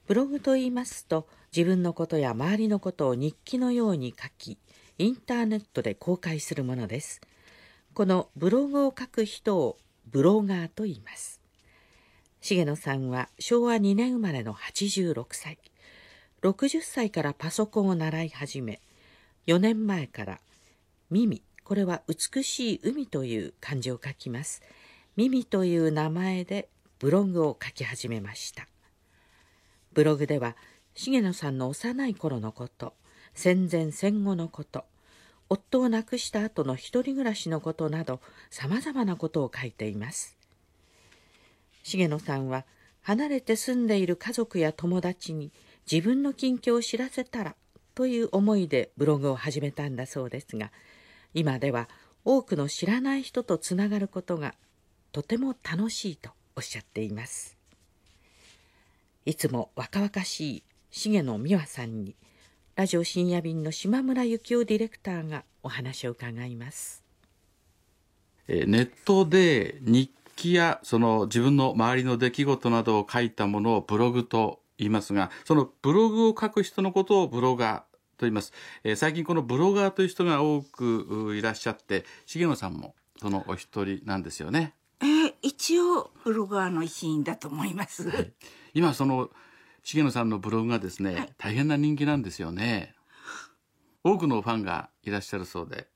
ブログと言いますと、自分のことや周りのことを日記のように書き、インターネットで公開するものです。このブログを書く人をブロガーと言います。重野さんは昭和2年生まれの86歳。60歳からパソコンを習い始め、4年前からミミ、これは美しい海という漢字を書きます。ミミという名前でブログを書き始めました。ブログでは重野さんの幼い頃のこと、戦前戦後のこと、夫を亡くした後の一人暮らしのことなど、さまざまなことを書いています。重野さんは離れて住んでいる家族や友達に自分の近況を知らせたらという思いでブログを始めたんだそうですが、今では多くの知らない人とつながることがとても楽しいとおっしゃっています。いつも若々しい重野美和さんに、ラジオ深夜便の島村幸男ディレクターがお話を伺います。 ネットで日記やその自分の周りの出来事などを書いたものをブログと言いますが、そのブログを書く人のことをブロガーと言います。最近このブロガーという人が多くいらっしゃって、重野さんもそのお一人なんですよね。 一応ブロガーの一員だと思います、 はい、今その重野さんのブログがですね、はい、大変な人気なんですよね。多くのファンがいらっしゃるそうで、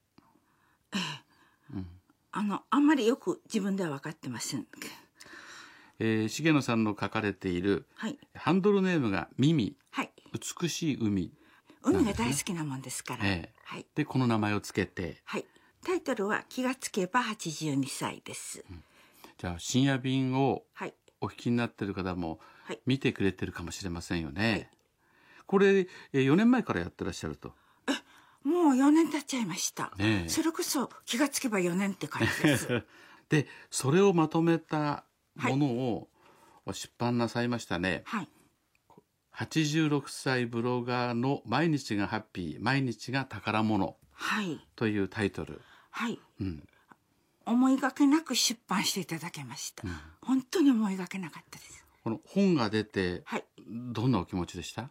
あんまりよく自分では分かってません。 重野さんの書かれている、 はい、 ハンドルネームがミミ、 はい、 美しい海、 海が大好きなもんですから、 はい、でこの名前をつけて、 はい、タイトルは気がつけば82歳です、 じゃあ深夜便をお聞きになっている方も見てくれてるかもしれませんよね、はい、これ4年前からやってらっしゃると。 もう4年経っちゃいました、それこそ気がつけば4年って感じですでそれをまとめたものを出版なさいましたね、はい、86歳ブロガーの毎日がハッピー、毎日が宝物、はい、というタイトル、 はい、思いがけなく出版していただけました、本当に思いがけなかったです。 この本が出て、どんなお気持ちでした？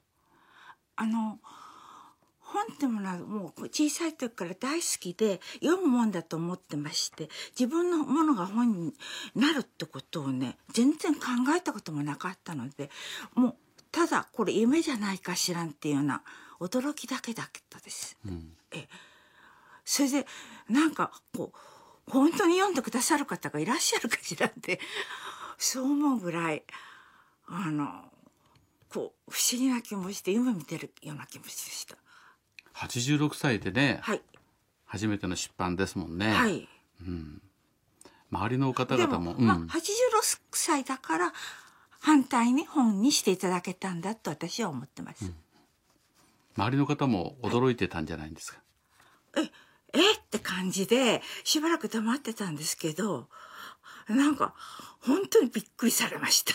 本ってものはもう小さい時から大好きで読むもんだと思ってまして、自分のものが本になるってことをね、全然考えたこともなかったので、もうただこれ夢じゃないかしらんっていうような驚きだけだったです、それでなんかこう本当に読んでくださる方がいらっしゃるかしらってそう思うぐらいこう不思議な気持ちで夢見てるような気持ちでした。 86歳でね、 はい、 初めての出版ですもんね、 はい、 周りの方々も、 86歳だから反対に本にしていただけたんだと私は思ってます、 周りの方も驚いてたんじゃないんですか？ って感じでしばらく黙ってたんですけど、なんか本当にびっくりされました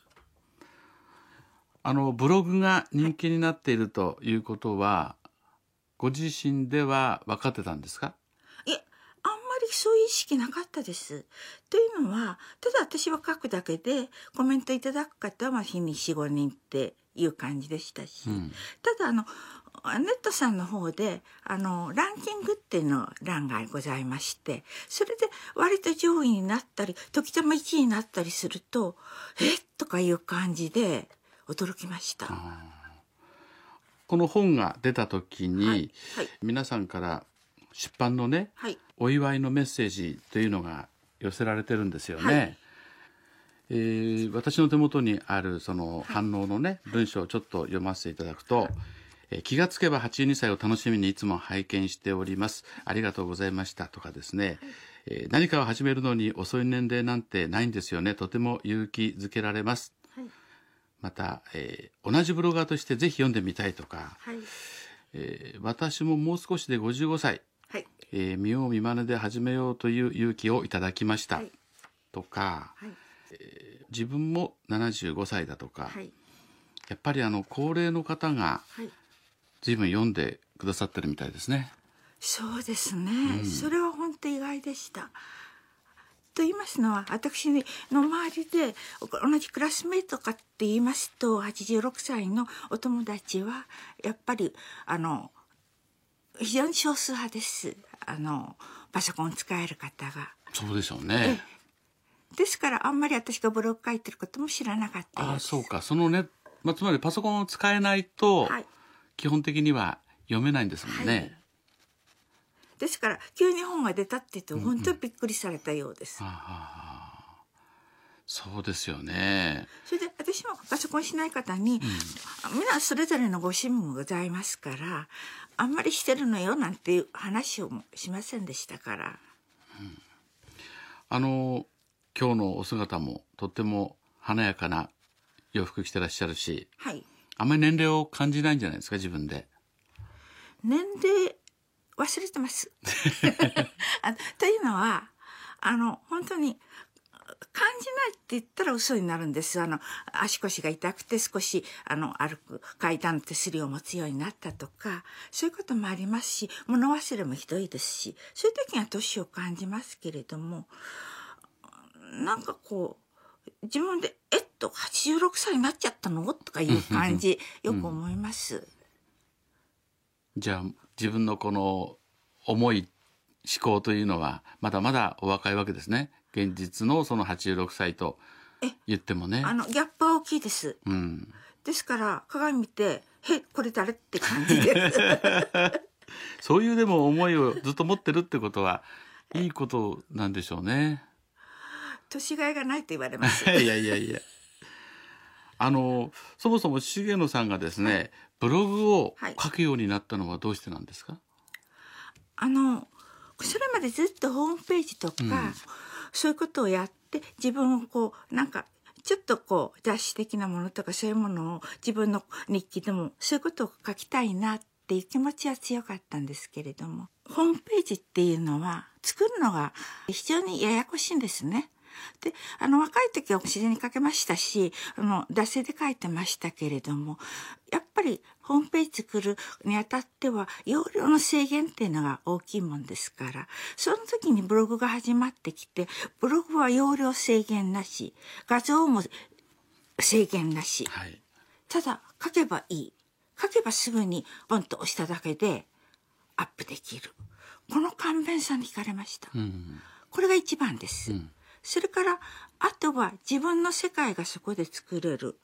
ブログが人気になっているということは、ご自身では分かってたんですか？ いや、あんまりそういう意識なかったです。というのは、ただ私は書くだけでコメントいただく方は日に 4,5 人っていう感じでしたし、ただネットさんの方でランキングっていうの欄がございまして、それで割と上位になったり時たま1位になったりするととかいう感じで驚きました。 この本が出た時に、皆さんから出版のね、お祝いのメッセージというのが寄せられてるんですよね、私の手元にあるその反応のね、文章をちょっと読ませていただくと、気がつけば82歳を楽しみにいつも拝見しております、ありがとうございましたとかですね、何かを始めるのに遅い年齢なんてないんですよね、とても勇気づけられます、また、同じブロガーとしてぜひ読んでみたいとか、私ももう少しで55歳、見よう見まねで始めようという勇気をいただきました、とか、自分も75歳だとか、やっぱり高齢の方が随分読んでくださってるみたいですね。 そうですね、それは本当意外でした。 と言いますのは、私の周りで同じクラスメートかって言いますと、86歳のお友達はやっぱり非常に少数派です。パソコンを使える方が。 そうでしょうね。 ですからあんまり私がブログ書いてることも知らなかったです。 あ、そうか。そのね、つまりパソコンを使えないと、 はい、基本的には読めないんですもんね。はい、 ですから急に本が出たって言うと本当にびっくりされたようです。 そうですよね。 それで私もパソコンしない方に、皆それぞれのご趣味もございますから、あんまりしてるのよなんていう話をしませんでしたから。 今日のお姿もとっても華やかな洋服着てらっしゃるし、 はい、 あんまり年齢を感じないんじゃないですか、自分で。 年齢忘れてます。というのは本当に感じないって言ったら嘘になるんです。足腰が痛くて少し歩く階段手すりを持つようになったとか、そういうこともありますし、物忘れもひどいですし、そういう時には年を感じますけれども、なんかこう自分で86歳になっちゃったのとかいう感じよく思います。 じゃあ自分のこの思い思考というのはまだまだお若いわけですね。現実のその86歳と言ってもね。 ギャップは大きいです。ですから鏡見てこれ誰って感じです。 そういうでも思いをずっと持ってるってことはいいことなんでしょうね。 年がいがないと言われます。 いやそもそも重野さんがですね、ブログを書くようになったのはどうしてなんですか？ それまでずっとホームページとか、そういうことをやって自分をなんかちょっと雑誌的なものとかそういうものを自分の日記でもそういうことを書きたいなっていう気持ちは強かったんですけれども、ホームページっていうのは作るのが非常にややこしいんですね。で若い時は自然に書けましたし惰性で書いてましたけれども、やっぱりホームページ作るにあたっては容量の制限っていうのが大きいもんですから、その時にブログが始まってきて、ブログは容量制限なし、画像も制限なし、ただ書けばいい、書けばすぐにポンと押しただけでアップできる、この簡便さに惹かれました。これが一番です。それからあとは自分の世界がそこで作れる。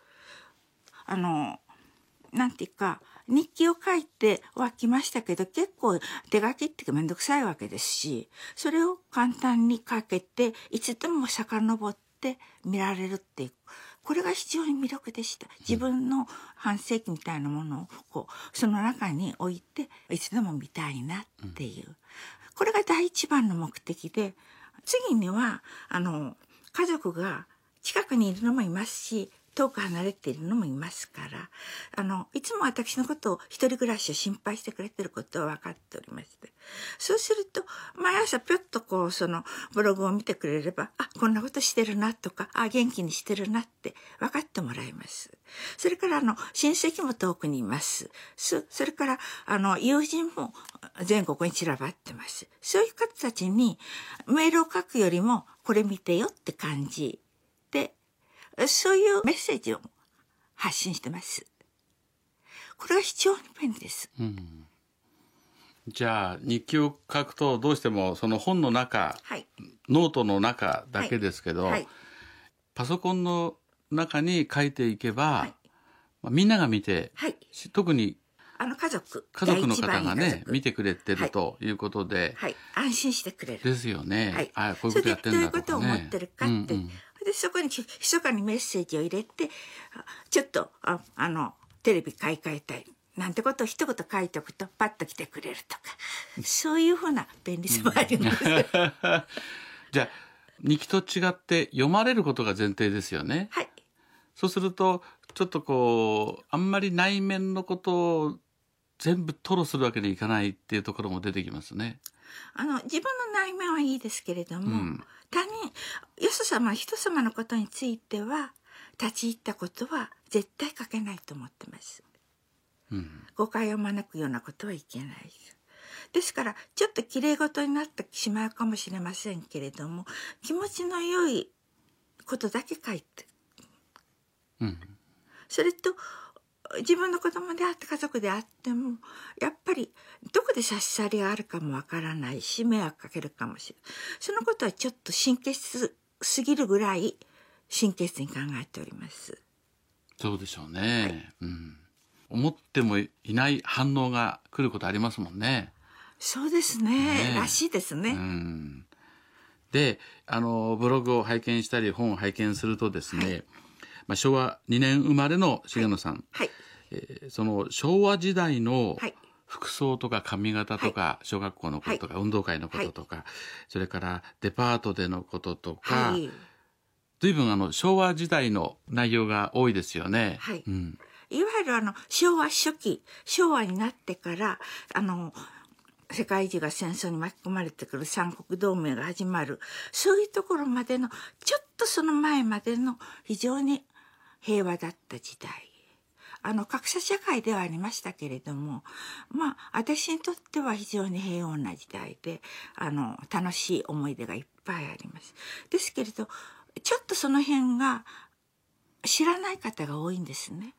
なんていうか日記を書いてはきましたけど、結構手書きっていうかめんどくさいわけですし、それを簡単に書けていつでも遡って見られるっていう、これが非常に魅力でした。自分の半世紀みたいなものをその中に置いていつでも見たいなっていう、これが第一番の目的で、次には家族が近くにいるのもいますし、遠く離れているのもいますから、いつも私のことを一人暮らしを心配してくれてることは分かっておりまして、そうすると毎朝ぴょっとそのブログを見てくれれば、こんなことしてるなとか、元気にしてるなって分かってもらえます。それから親戚も遠くにいます。それから友人も全国に散らばってます。そういう方たちにメールを書くよりもこれ見てよって感じで、そういうメッセージを発信してます。これは非常に便利です。 じゃあ日記を書くとどうしてもその本の中、ノートの中だけですけど、パソコンの中に書いていけば、みんなが見て、特に家族の方がね見てくれてるということで、 安心してくれるですよね。こういうことやってんだとかね。どういうことを思ってるかって、でそこに密かにメッセージを入れて、ちょっとテレビ買い替えたいなんてことを一言書いておくとパッと来てくれるとか、そういうふうな便利さもあります。 じゃあ日記と違って読まれることが前提ですよね。そうするとちょっとあんまり内面のことを全部吐露するわけにいかないっていうところも出てきますね。 自分の内面はいいですけれども、他人人様のことについては立ち入ったことは絶対書けないと思ってます。誤解を招くようなことはいけない。 ですからちょっときれい事になってしまうかもしれませんけれども、気持ちの良いことだけ書いて、それと自分の子供であって家族であってもやっぱりどこで差し障りがあるかもわからないし、迷惑かけるかもしれない。そのことはちょっと神経質すぎるぐらい神経質に考えております。 そうでしょうね、思ってもいない反応が来ることありますもんね。 そうですね、らしいですね。 で、ブログを拝見したり本を拝見するとですね、昭和2年生まれの重野さん、その昭和時代の服装とか髪型とか、小学校のこととか、運動会のこととか、それからデパートでのこととか、随分昭和時代の内容が多いですよね。 いわゆる昭和初期、昭和になってから世界中が戦争に巻き込まれてくる三国同盟が始まる、そういうところまでのちょっとその前までの非常に平和だった時代、格差社会ではありましたけれども、私にとっては非常に平穏な時代で楽しい思い出がいっぱいあります。ですけれどちょっとその辺が知らない方が多いんですね。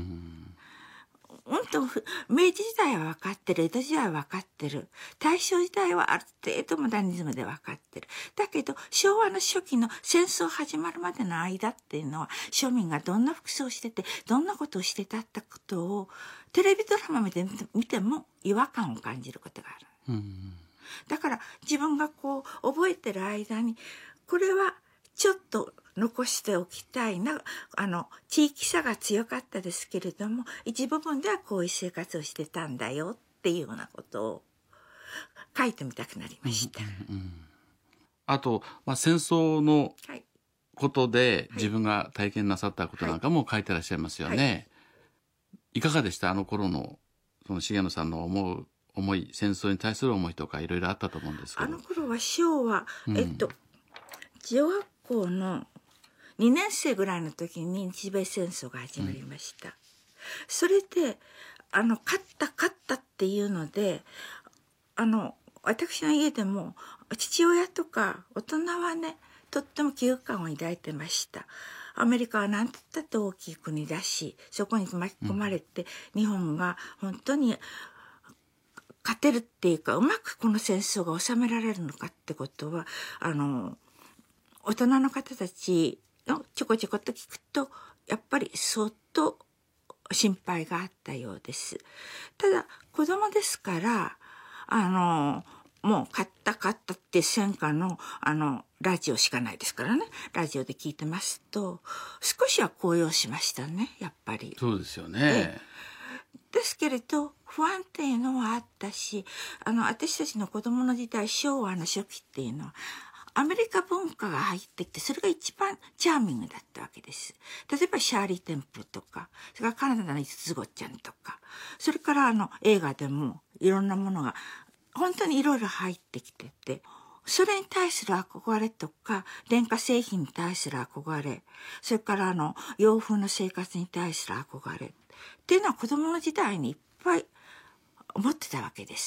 明治時代は分かってる、江戸時代は分かってる、大正時代はある程度モダニズムで分かってる。だけど昭和の初期の戦争始まるまでの間っていうのは、庶民がどんな服装をしててどんなことをしてたってことをテレビドラマで見ても違和感を感じることがある。だから自分が覚えてる間にこれはちょっと残しておきたいな、地域差が強かったですけれども一部分ではこういう生活をしてたんだよっていうようなことを書いてみたくなりました。 あと、戦争のことで自分が体験なさったことなんかも書いてらっしゃいますよね。いかがでした？あの頃のその重野さんの思い、戦争に対する思いとかいろいろあったと思うんですけど。 頃は昭和、小学校の2年生ぐらいの時に日米戦争が始まりました。それで勝ったっていうので私の家でも父親とか大人はねとっても危惧感を抱いてました。アメリカは何て言ったって大きい国だし、そこに巻き込まれて、日本が本当に勝てるっていうかうまくこの戦争が収められるのかってことは大人の方たちのちょこちょこと聞くとやっぱり相当心配があったようです。ただ子供ですからもう勝ったって戦火のラジオしかないですからね、ラジオで聞いてますと少しは高揚しましたね、やっぱり。 そうですよね。 ですけれど不安っていうのはあったし、私たちの子供の時代昭和の初期っていうのはアメリカ文化が入ってきて、それが一番チャーミングだったわけです。例えばシャーリー・テンプルとか、それからカナダの五つ子ちゃんとか、それから映画でもいろんなものが本当にいろいろ入ってきてて、それに対する憧れとか電化製品に対する憧れ、それから洋風の生活に対する憧れっていうのは子供の時代にいっぱい思ってたわけです。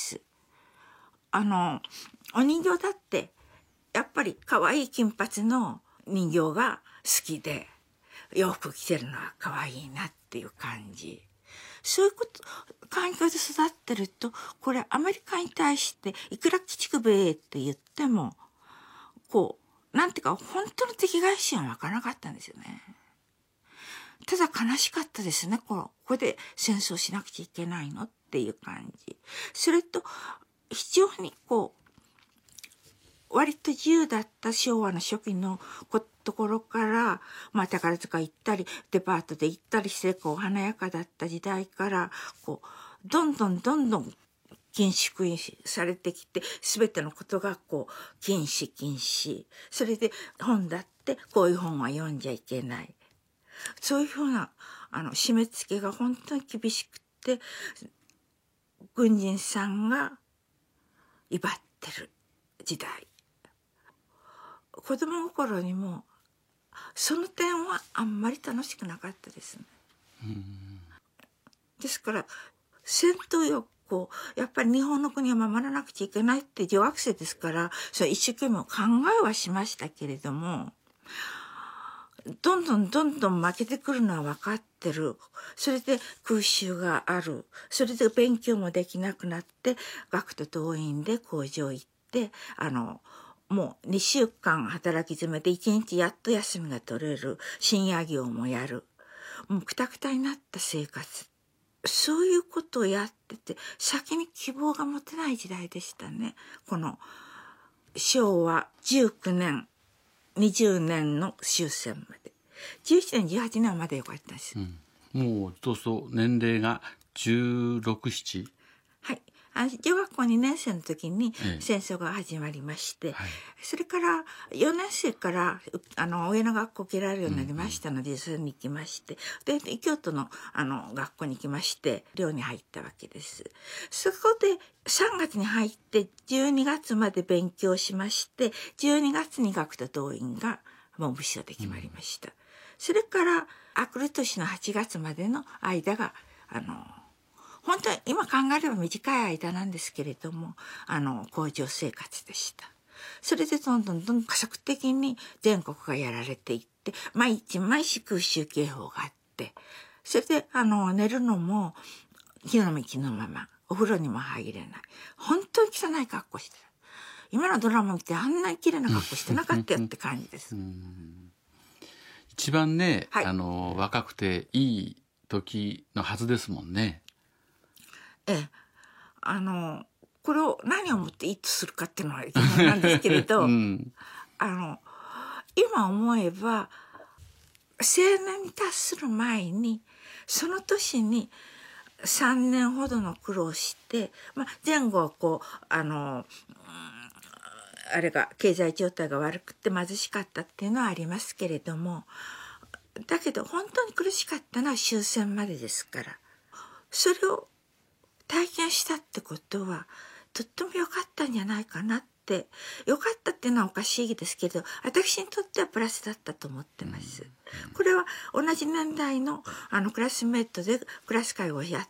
お人形だってやっぱり可愛い金髪の人形が好きで洋服着てるのは可愛いなっていう感じ。そういう環境で育ってるとこれアメリカに対していくら鬼畜米って言ってもなんていうか本当の敵外心は湧かなかったんですよね。ただ悲しかったですね。ここで戦争しなくちゃいけないのっていう感じ。それと非常に割と自由だった昭和の初期のところから、宝塚行ったりデパートで行ったりして華やかだった時代からどんどん緊縮されてきて、全てのことが禁止。それで本だってこういう本は読んじゃいけない。そういうふうな締め付けが本当に厳しくて、軍人さんが威張ってる時代。子供心にもその点はあんまり楽しくなかったですね。ですから戦闘欲やっぱり日本の国を守らなくちゃいけないって女学生ですから、それ一生懸命考えはしましたけれども、どんどん負けてくるのは分かってる。それで空襲がある。それで勉強もできなくなって、学徒動員で工場行って、もう2週間働き詰めて1日やっと休みが取れる。深夜業もやる。もうクタクタになった生活。そういうことをやってて、先に希望が持てない時代でしたね。この昭和19年、20年の終戦まで。17年、18年はまだよかったです。 もう、そうそう、年齢が16、7。 はい。女学校2年生の時に戦争が始まりまして、それから4年生から上の学校を受けられるようになりましたので、それに行きまして、で、京都の学校に行きまして、寮に入ったわけです。そこで3月に入って12月まで勉強しまして、12月に学徒動員がもう部署で決まりました。それから明くる年の8月までの間が、本当に今考えれば短い間なんですけれども、工場生活でした。それでどんどん加速的に全国がやられていって、毎日空襲警報があって、それで寝るのも火の幹のまま、お風呂にも入れない。本当に汚い格好してる。今のドラマ見てあんなに綺麗な格好してなかったよって感じです。 一番ね、若くていい時のはずですもんね。 これを何をもっていいとするかっていうのは疑問なんですけれど、今思えば青年に達する前にその年に3年ほどの苦労して、前後はあれが経済状態が悪くて貧しかったっていうのはありますけれども、だけど本当に苦しかったのは終戦までですから、それを体験したってことはとっても良かったんじゃないかなって。良かったっていうのはおかしいですけど、私にとってはプラスだったと思ってます。これは同じ年代のクラスメートでクラス会をやって、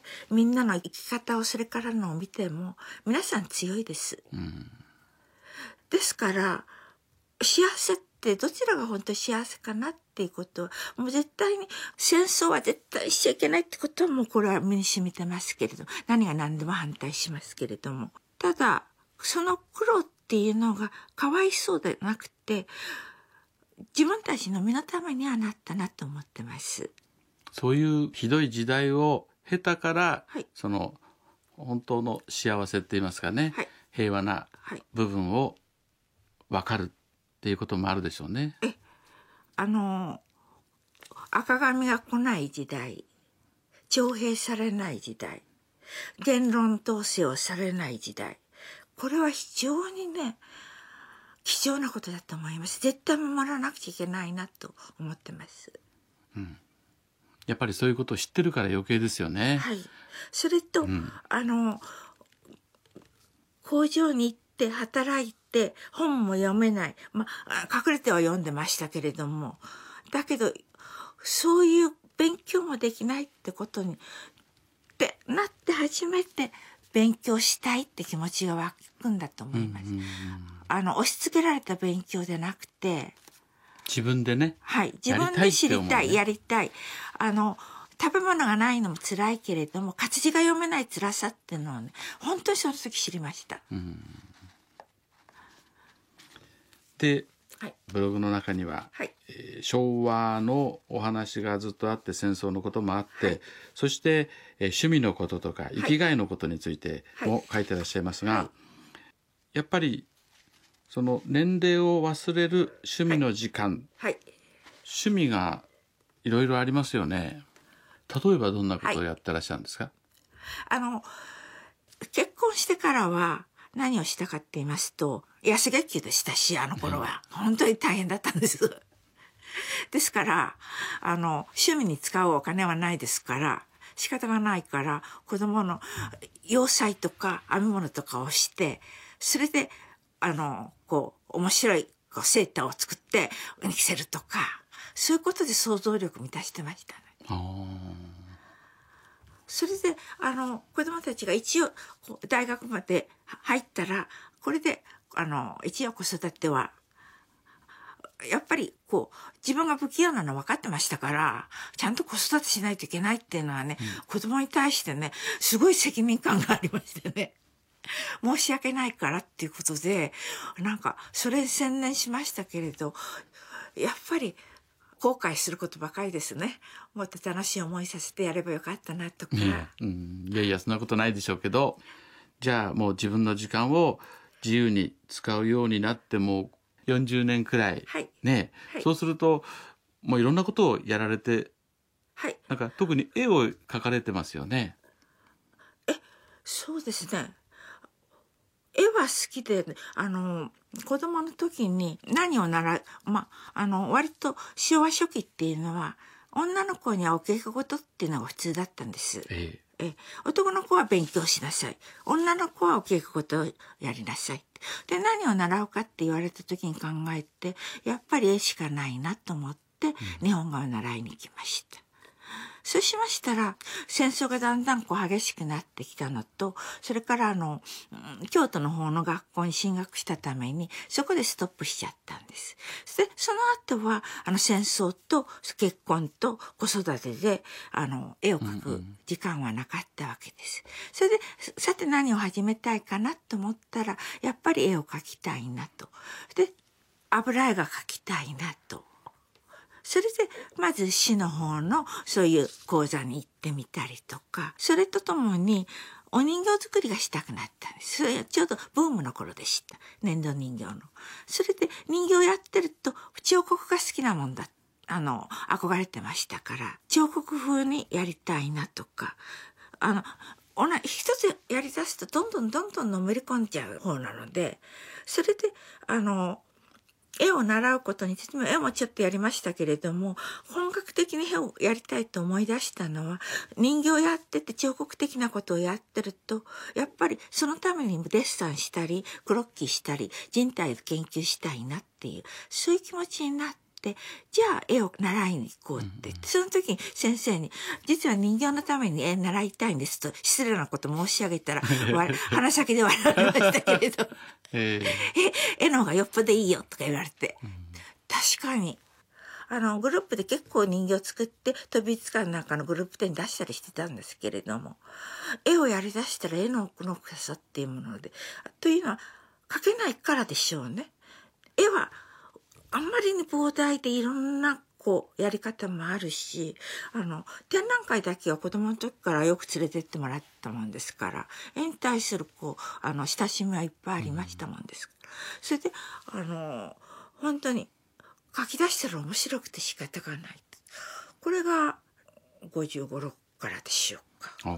みんなの生き方をそれからのを見ても皆さん強いです。ですから幸せってどちらが本当に幸せかなっていうことは、もう絶対に戦争は絶対しちゃいけないってことはもうこれは身に染みてますけれど、何が何でも反対しますけれども、ただその苦労っていうのがかわいそうでなくて、自分たちの身のためにはなったなと思ってます。 そういうひどい時代を経たから、その本当の幸せって言いますかね、平和な部分を分かるっていうこともあるでしょうね。 赤紙が来ない時代、徴兵されない時代、言論統制をされない時代、これは非常にね貴重なことだと思います。絶対守らなくちゃいけないなと思ってます。 やっぱりそういうことを知ってるから余計ですよね。 それと、工場に行って働いて本も読めない、隠れては読んでましたけれども、だけどそういう勉強もできないってことにってなって初めて勉強したいって気持ちが湧くんだと思います。押し付けられた勉強でなくて、 自分でね、 自分で知りたい、やりたい。食べ物がないのも辛いけれども、活字が読めない辛さっていうのをね、本当にその時知りました。 で、ブログの中には、昭和のお話がずっとあって、戦争のこともあって、そして、趣味のこととか生きがいのことについても書いてらっしゃいますが、やっぱりその年齢を忘れる趣味の時間、趣味がいろいろありますよね。例えばどんなことをやってらっしゃるんですか？ 結婚してからは何をしたかって言いますと、安月給でしたし、頃は本当に大変だったんです。ですから趣味に使うお金はないですから仕方がないから、子供の洋裁とか編み物とかをして、それで面白いセーターを作って着せるとか、そういうことで想像力満たしてましたね。 それで子供たちが一応大学まで入ったら、これで一応子育てはやっぱり自分が不器用なの分かってましたから、ちゃんと子育てしないといけないっていうのはね、子供に対してね、すごい責任感がありましてね。申し訳ないからっていうことで、なんかそれに専念しましたけれど、やっぱり後悔することばかりですね。もっと楽しい思いさせてやればよかったなとか。 いやいや、そんなことないでしょうけど、じゃあもう自分の時間を自由に使うようになっても40年くらい、 はい、 ね、はい、そうするともういろんなことをやられて、 はい、 なんか特に絵を描かれてますよね。 そうですね。絵は好きで、子供の時に何を習う、割と昭和初期っていうのは、女の子にはお稽古事っていうのが普通だったんです。男の子は勉強しなさい。女の子はお稽古事をやりなさい。で、何を習うかって言われた時に考えて、やっぱり絵しかないなと思って、日本画を習いに行きました。そうしましたら、戦争がだんだん激しくなってきたのと、それから京都の方の学校に進学したために、そこでストップしちゃったんです。で、その後は、戦争と結婚と子育てで、絵を描く時間はなかったわけです。それで、さて何を始めたいかなと思ったら、やっぱり絵を描きたいなと。で、油絵が描きたいなと。それで、まず市の方のそういう講座に行ってみたりとか、それとともにお人形作りがしたくなったんです。それちょうどブームの頃でした。粘土人形の。それで人形やってると彫刻が好きなもんだ。憧れてましたから、彫刻風にやりたいなとか、一つやり出すとどんどんのめり込んじゃう方なので、それで、絵を習うことについても、絵もちょっとやりましたけれども、本格的に絵をやりたいと思い出したのは、人形やってて彫刻的なことをやってると、やっぱりそのためにデッサンしたり、クロッキーしたり、人体で研究したいなっていう、そういう気持ちになって、じゃあ絵を習いに行こうって言って、その時に先生に、実は人形のために絵習いたいんですと、失礼なこと申し上げたら、鼻先で笑われましたけれど、絵の方がよっぽどいいよとか言われて、確かにグループで結構人形作って飛びつかんなんかのグループ展に出したりしてたんですけれども、絵をやりだしたら絵の奥の深さっていうもので、というのは描けないからでしょうね。絵はあんまりに膨大でいろんなやり方もあるし、展覧会だけは子供の時からよく連れてってもらったもんですから、絵に対する親しみはいっぱいありましたもんですから。それで、本当に書き出したら面白くて仕方がない。これが55、6からでしょうか。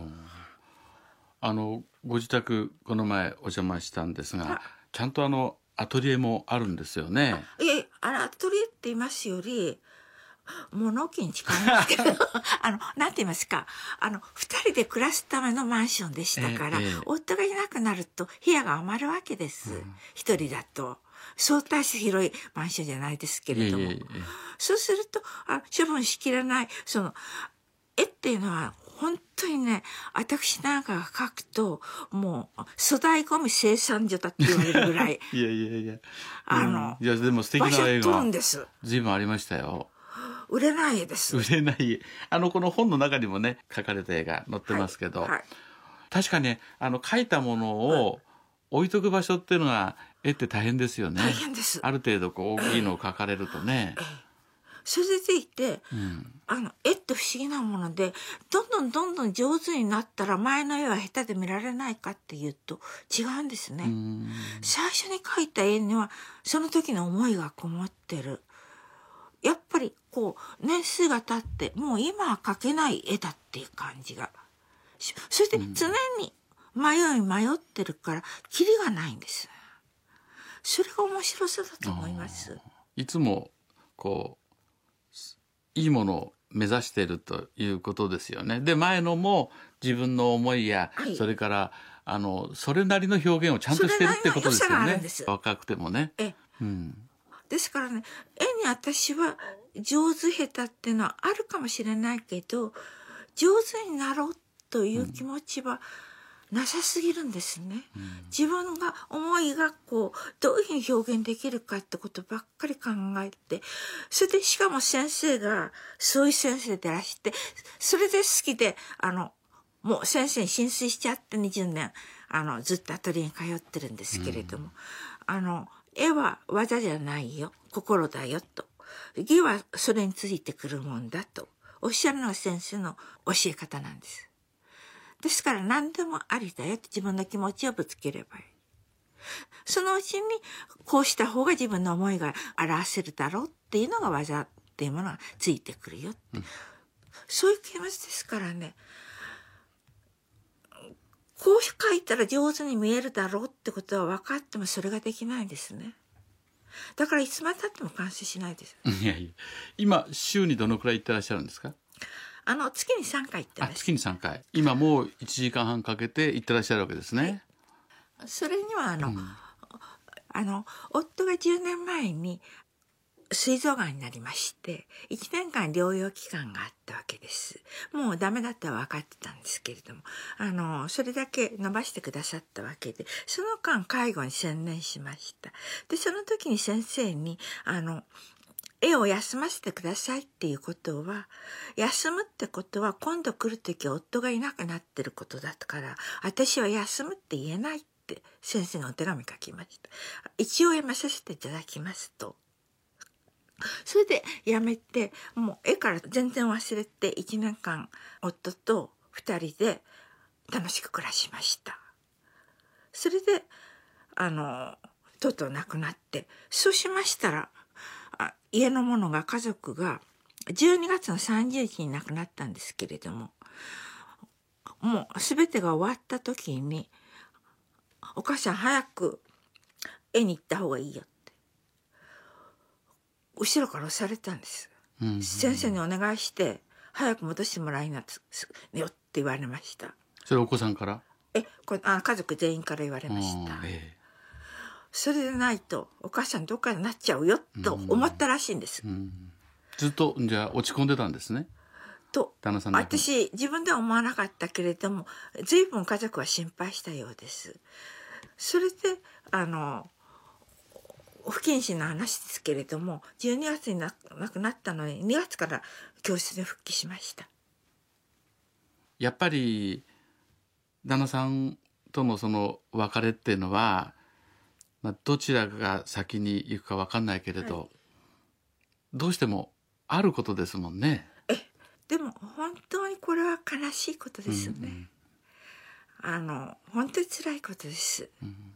ご自宅、この前お邪魔したんですが、ちゃんとアトリエもあるんですよね。 アトリエって言いますより、物置に近いんですけど、なんて言いますか、二人で暮らすためのマンションでしたから、夫がいなくなると部屋が余るわけです。一人だと。相対して広いマンションじゃないですけれども。そうすると、処分しきれない、絵っていうのは、本当にね、私なんかが描くと、もう、粗大ゴミ生産所だって言われるぐらい。 いや、でも素敵な絵が随分ありましたよ。 売れない絵です。 売れない絵。この本の中にもね、描かれた絵が載ってますけど、確かに、描いたものを置いとく場所っていうのが、絵って大変ですよね。 大変です。 ある程度大きいのを描かれるとね。 それでいて、絵って不思議なもので、どんどん上手になったら前の絵は下手で見られないかっていうと違うんですね。最初に描いた絵にはその時の思いがこもってる。やっぱり年数が経ってもう今は描けない絵だっていう感じが。そして常に迷ってるからキリがないんです。それが面白さだと思います。 いつもいいものを目指しているということですよね。で、前のも自分の思いや、それからそれなりの表現をちゃんとしてるってことですよね。若くてもね。 ですからね、絵に私は上手下手っていうのはあるかもしれないけど、上手になろうという気持ちはなさすぎるんですね。自分が思いがこうどういうふうに表現できるかってことばっかり考えて、それでしかも先生がそういう先生でいらして、それで好きでもう先生に浸水しちゃって20年ずっとアトリエに通ってるんですけれども、絵は技じゃないよ、心だよと、技はそれについてくるもんだとおっしゃるのが先生の教え方なんです。ですから何でもありだよって自分の気持ちをぶつければいい。そのうちにこうした方が自分の思いが表せるだろうっていうのが技っていうものがついてくるよって、そういう気持ちですからね。こう書いたら上手に見えるだろうってことは分かってもそれができないんですね。だからいつまでたっても完成しないです。 いやいや、今週にどのくらい行ってらっしゃるんですか？ 月に3回行ってます。 月に3回。今もう1時間半かけて行ってらっしゃるわけですね。 はい、それには夫が10年前に膵臓がんになりまして1年間療養期間があったわけです。もうダメだったら分かってたんですけれども、それだけ伸ばしてくださったわけで、その間介護に専念しました。でその時に先生に絵を休ませてくださいっていうことは、休むってことは今度来る時夫がいなくなってることだから私は休むって言えないって先生がお手紙書きました。一応やめさせていただきますと。それでやめて、もう絵から全然忘れて1年間夫と2人で楽しく暮らしました。それでとうとう亡くなって、そうしましたら家の者が家族が12月の30日に亡くなったんですけれども、もう全てが終わった時にお母さん早く絵に行った方がいいよって後ろから押されたんです、先生にお願いして早く戻してもらいなよって言われました。 それお子さんから？ 家族全員から言われました、それでないとお母さんどっかになっちゃうよと思ったらしいんです、 ずっとじゃあ落ち込んでたんですね。 と旦那さん私自分では思わなかったけれども随分家族は心配したようです。それで不謹慎な話ですけれども12月に亡くなったのに2月から教室で復帰しました。 やっぱり旦那さんとのその別れっていうのは、どちらが先に行くか分かんないけれど、どうしてもあることですもんね。 でも本当にこれは悲しいことですね、本当に辛いことです、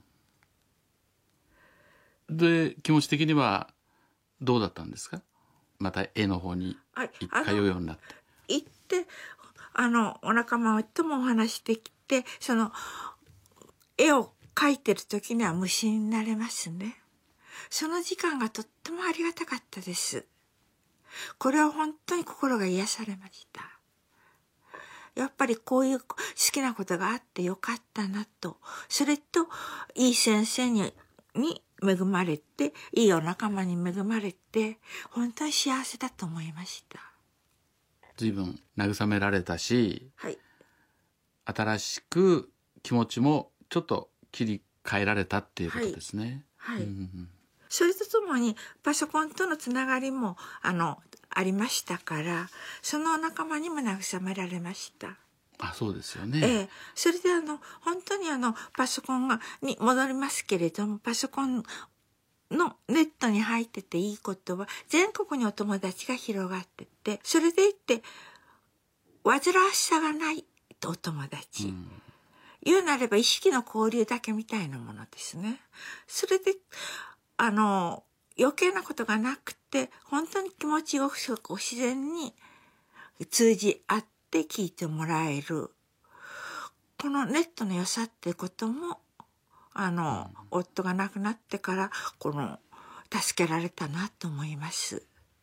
で気持ち的にはどうだったんですか？また絵の方に通うようになって。 行ってお仲間ともお話してきて、その絵を描いてる時には無心になれますね。その時間がとってもありがたかったです。これは本当に心が癒されました。やっぱりこういう好きなことがあってよかったなと、それといい先生に恵まれて、いいお仲間に恵まれて本当に幸せだと思いました。 随分慰められたし、 はい、 新しく気持ちもちょっと切り替えられたっていうことですね。 それとともにパソコンとのつながりもありましたから、その仲間にも慰められました。 そうですよね。 それで本当にパソコンに戻りますけれども、パソコンのネットに入ってていいことは全国にお友達が広がってて、それでいって煩わしさがないとお友達、言うなれば意識の交流だけみたいなものですね。それで余計なことがなくて本当に気持ちよく自然に通じ合って聞いてもらえる、このネットの良さってことも夫が亡くなってから助けられたなと思います。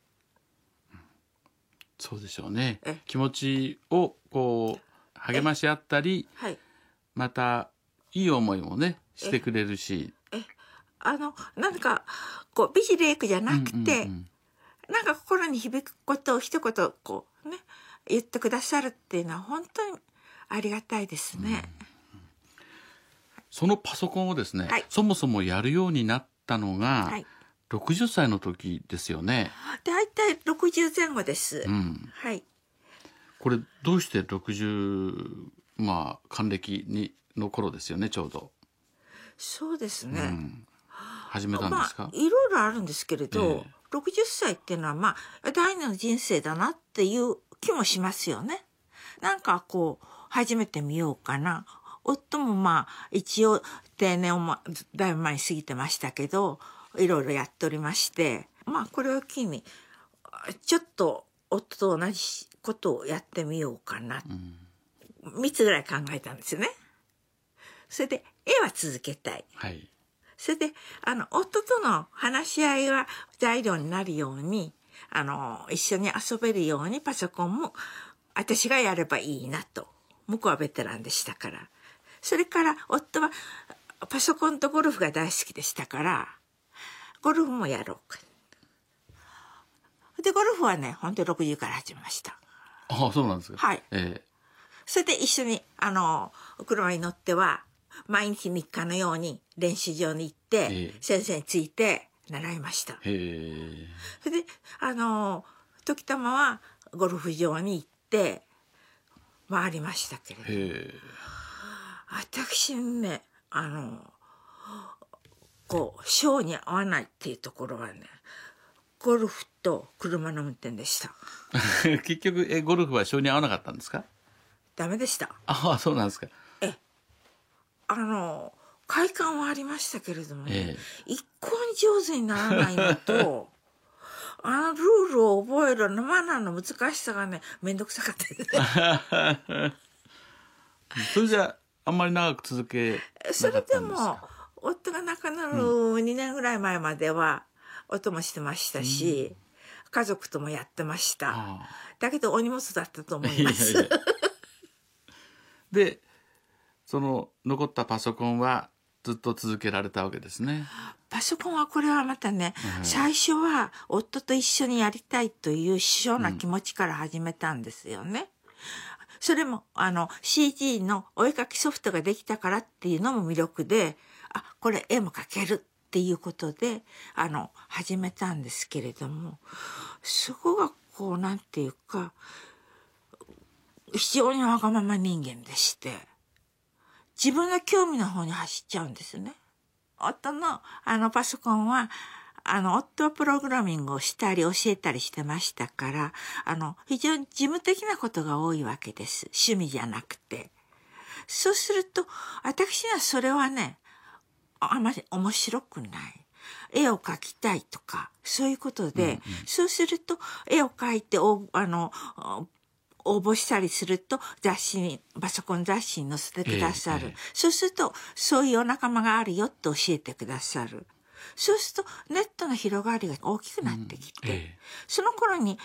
そうでしょうね。気持ちをこう励まし合ったり、またいい思いもねしてくれるし、 なんか美辞麗句じゃなくて、なんか心に響くことを一言言ってくださるっていうのは本当にありがたいですね。 そのパソコンをですね、 はい、 そもそもやるようになったのが、 はい、 60歳の時ですよね。 だいたい60前後です。はい。 これどうして60、還暦の頃ですよね、ちょうど。 そうですね。 始めたんですか？ いろいろあるんですけれど、60歳っていうのは第二の人生だなっていう気もしますよね。なんかこう始めてみようかな。夫も一応定年をだいぶ前に過ぎてましたけど、いろいろやっておりまして、これを機にちょっと夫と同じことをやってみようかな、3つぐらい考えたんですよね。それで絵は続けたい、 はい、 それで夫との話し合いが材料になるように一緒に遊べるようにパソコンも私がやればいいなと。向こうはベテランでしたから。それから夫はパソコンとゴルフが大好きでしたから、ゴルフもやろうか。でゴルフはね、本当に60から始めました。 ああ、そうなんですか。 はい。それで一緒に車に乗っては毎日日課のように練習場に行って、先生について習いました。それで時たまはゴルフ場に行って回りましたけれど、私ね、性に合わないっていうところはね、ゴルフと車の運転でした。 結局ゴルフは性に合わなかったんですか？ ダメでした。 ああ、そうなんですか。 快感はありましたけれどもね、一向に上手にならないのとルールを覚えるマナーの難しさがね、めんどくさかったですね。 それじゃあんまり長く続けなかったんですか？それでも夫が亡くなる2年ぐらい前までは音もしてましたし、家族ともやってました。だけどお荷物だったと思います。 でその残ったパソコンはずっと続けられたわけですね。 パソコンはこれはまたね、最初は夫と一緒にやりたいという師匠な気持ちから始めたんですよね。それもCG のお絵描きソフトができたからっていうのも魅力で、これ絵も描けるっていうことで始めたんですけれども、そこがなんていうか非常にわがまま人間でして、自分の興味の方に走っちゃうんですね。夫のパソコンは夫はプログラミングをしたり教えたりしてましたから、非常に事務的なことが多いわけです。趣味じゃなくて。そうすると私にはそれはね、あまり面白くない。絵を描きたいとかそういうことで、そうすると絵を描いて応募したりするとパソコン雑誌に載せてくださる。そうするとそういうお仲間があるよって教えてくださる。そうするとネットの広がりが大きくなってきて、その頃に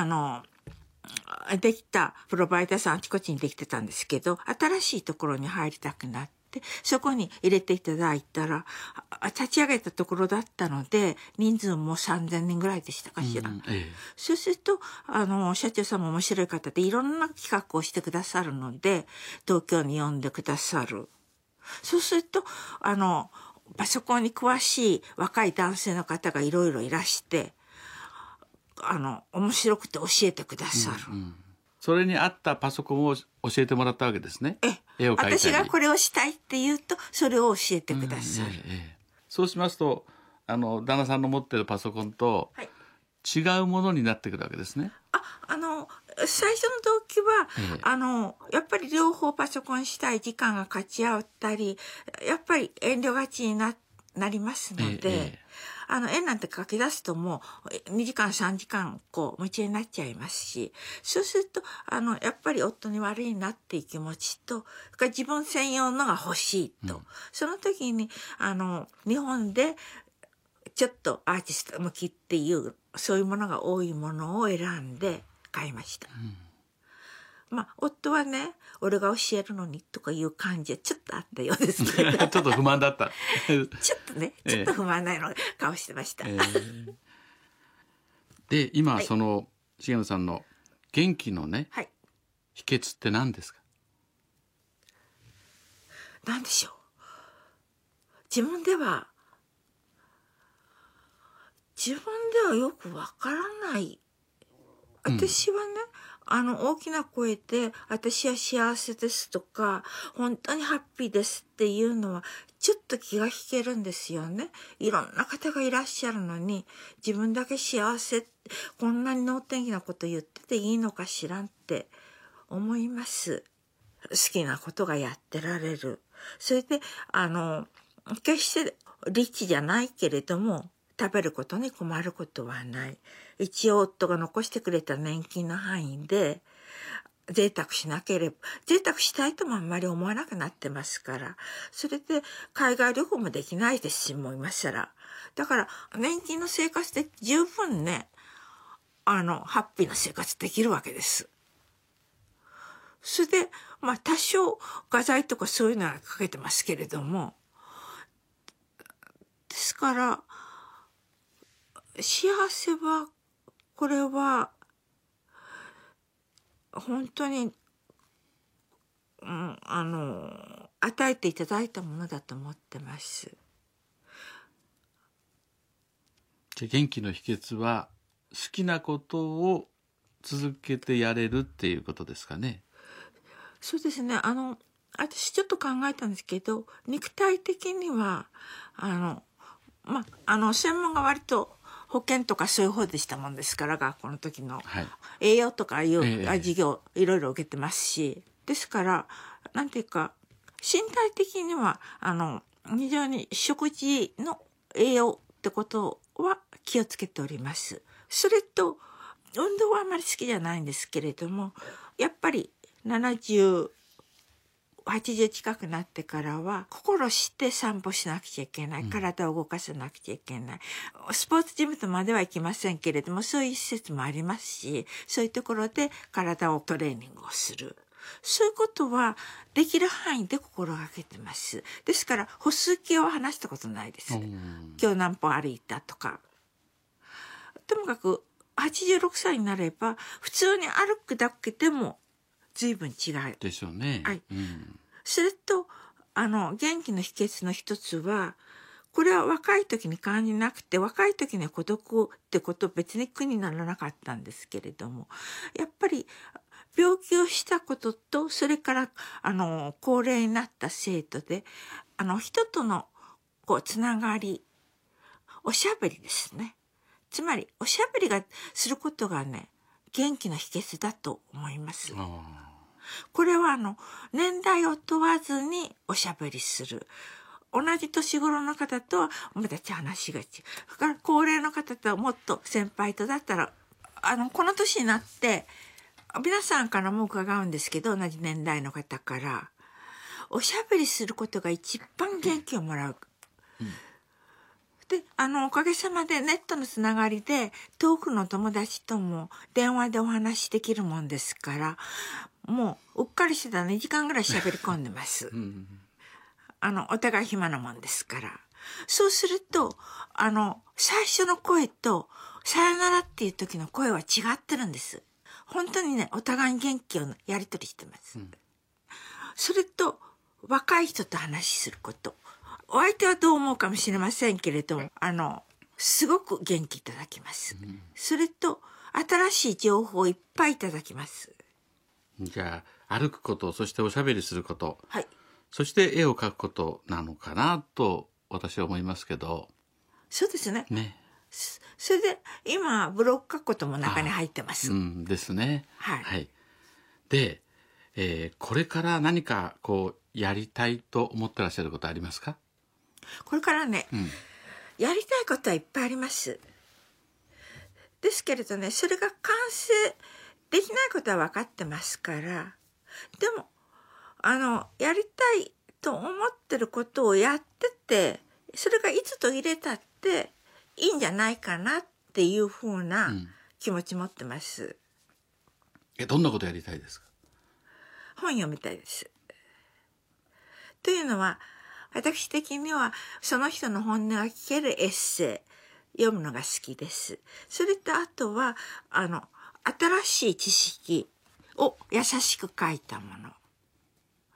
できたプロバイダーさんあちこちにできてたんですけど、新しいところに入りたくなって、そこに入れていただいたら立ち上げたところだったので、人数も3000人ぐらいでしたかしら。そうすると社長さんも面白い方でいろんな企画をしてくださるので、東京に呼んでくださる。そうするとパソコンに詳しい若い男性の方がいろいろいらして、面白くて教えてくださる。 それに合ったパソコンを教えてもらったわけですね。絵を描いたり。 私がこれをしたいって言うとそれを教えてくださる。 そうしますと旦那さんの持ってるパソコンと違うものになってくるわけですね。 最初の動機は、やっぱり両方パソコンしたい時間が勝ち合ったり、やっぱり遠慮がちになりますので、絵なんて書き出すともう2時間3時間夢中になっちゃいますし、そうするとやっぱり夫に悪いなっていう気持ちと、自分専用のが欲しいと、その時に日本でちょっとアーティスト向きっていうそういうものが多いものを選んで買いました。夫はね、俺が教えるのにとかいう感じはちょっとあったようですね。 ちょっと不満だった。 ちょっと不満ないの顔してました。 で今、その重野さんの元気のね、秘訣って何ですか？ 何でしょう、自分ではよくわからない。私はね、大きな声で私は幸せですとか本当にハッピーですっていうのはちょっと気が引けるんですよね。いろんな方がいらっしゃるのに自分だけ幸せ、こんなに能天気なこと言ってていいのかしらんって思います。好きなことがやってられる。それで決してリッチじゃないけれども食べることに困ることはない。一応夫が残してくれた年金の範囲で贅沢しなければ、贅沢したいともあんまり思わなくなってますから、それで海外旅行もできないですし、もう今更。だから年金の生活で十分ね、ハッピーな生活できるわけです。それで多少画材とかそういうのはかけてますけれども、ですから幸せはこれは本当に、与えていただいたものだと思ってます。 じゃあ元気の秘訣は好きなことを続けてやれるっていうことですかね。 そうですね。私ちょっと考えたんですけど、肉体的には専門が割と保健とかそういう方でしたもんですから、学校の時の、はい、栄養とかいう授業いろいろ受けてますし、ですからなんていうか身体的には非常に食事の栄養ってことは気をつけております。それと運動はあまり好きじゃないんですけれども、やっぱり70、80近くなってからは心して散歩しなくちゃいけない、体を動かさなくちゃいけない、スポーツジムとまではいきませんけれども、そういう施設もありますし、そういうところで体をトレーニングをする、そういうことはできる範囲で心がけてます。ですから歩数計は話したことないです。今日何歩歩いたとか。ともかく86歳になれば普通に歩くだけでも随分違うでしょうね。 はい。それと元気の秘訣の一つは、これは若い時に感じなくて、若い時には孤独ってこと別に苦にならなかったんですけれども、やっぱり病気をしたことと、それから高齢になった生徒で人とのつながり、おしゃべりですね。つまりおしゃべりがすることがね、元気の秘訣だと思います。これは年代を問わずにおしゃべりする。同じ年頃の方とはまた話が違う。それから高齢の方とはもっと先輩とだったらこの年になって皆さんからも伺うんですけど、同じ年代の方からおしゃべりすることが一番元気をもらう。でおかげさまでネットのつながりで遠くの友達とも電話でお話できるもんですから、もううっかりしてたら2時間ぐらい喋り込んでます。お互い暇なもんですから。そうすると最初の声とさよならっていう時の声は違ってるんです。本当にね、お互いに元気をやり取りしてます。それと若い人と話すること、お相手はどう思うかもしれませんけれど、すごく元気いただきます。それと新しい情報をいっぱいいただきます。 じゃあ歩くこと、そしておしゃべりすること、 はい、 そして絵を描くことなのかなと私は思いますけど。 そうですね。それで今ブログ書くことも中に入ってます。 ですね。 はい。はい、 で、これから何かやりたいと思ってらっしゃることありますか？ これからね、やりたいことはいっぱいあります。ですけれどね、それが完成できないことは分かってますから、でもやりたいと思ってることをやってて、それがいつ途切れたっていいんじゃないかなっていうふうな気持ち持ってます。 どんなことやりたいですか？ 本読みたいです。というのは、私的にはその人の本音が聞けるエッセイ読むのが好きです。それとあとは新しい知識を優しく書いたもの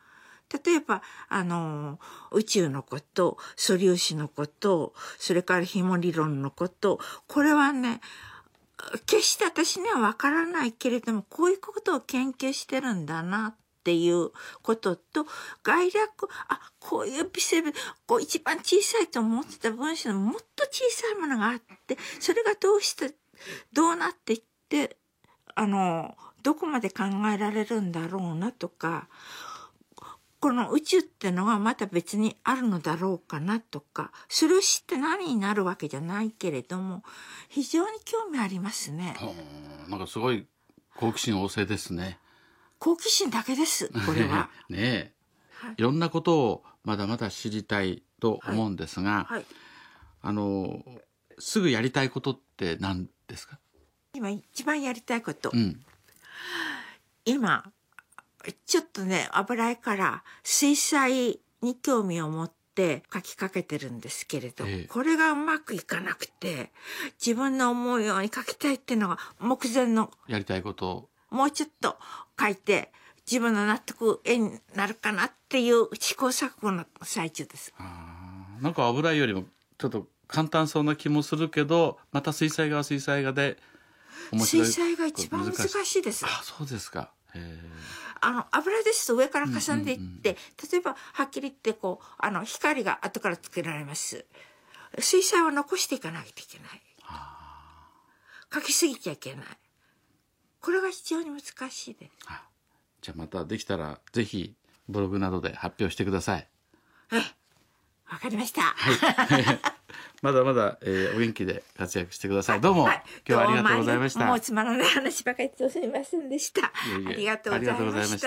例えば宇宙のこと、素粒子のこと、それから紐理論のこと、これはね決して私にはわからないけれども、こういうことを研究してるんだなっていうことと、概略、こういう微生物、一番小さいと思ってた分子のもっと小さいものがあって、それがどうなっていってどこまで考えられるんだろうなとか、この宇宙ってのはまた別にあるのだろうかなとか、それを知って何になるわけじゃないけれども、非常に興味ありますね。 なんかすごい好奇心旺盛ですね。 好奇心だけですこれは。 ねえ、はい、いろんなことをまだまだ知りたいと思うんですが、はいはい、すぐやりたいことって何ですか？ 今一番やりたいこと、 うん、 今ちょっとね油絵から水彩に興味を持って描きかけてるんですけれど、これがうまくいかなくて、自分の思うように描きたいっていうのが目前のやりたいことをもうちょっと描いて自分の納得絵になるかなっていう試行錯誤の最中です。 なんか油絵よりもちょっと簡単そうな気もするけど、また水彩画は水彩画で面白い。 水彩が一番難しいです。 そうですか。 油ですと上から重ねていって、例えばはっきり言って光が後からつけられます。水彩は残していかないといけない。描きすぎちゃいけない。これが非常に難しいです。 じゃあまたできたらぜひブログなどで発表してください。 わかりました。 まだまだ、お元気で活躍してください。どうも、今日はありがとうございました。 もうつまらない話ばかりですみませんでした。ありがとうございました。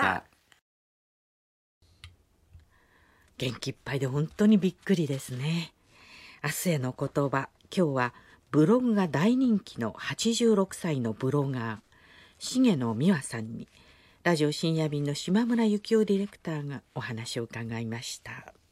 元気いっぱいで本当にびっくりですね。明日への言葉、今日はブログが大人気の86歳のブロガー重野美和さんに、ラジオ深夜便の島村幸男ディレクターがお話を伺いました。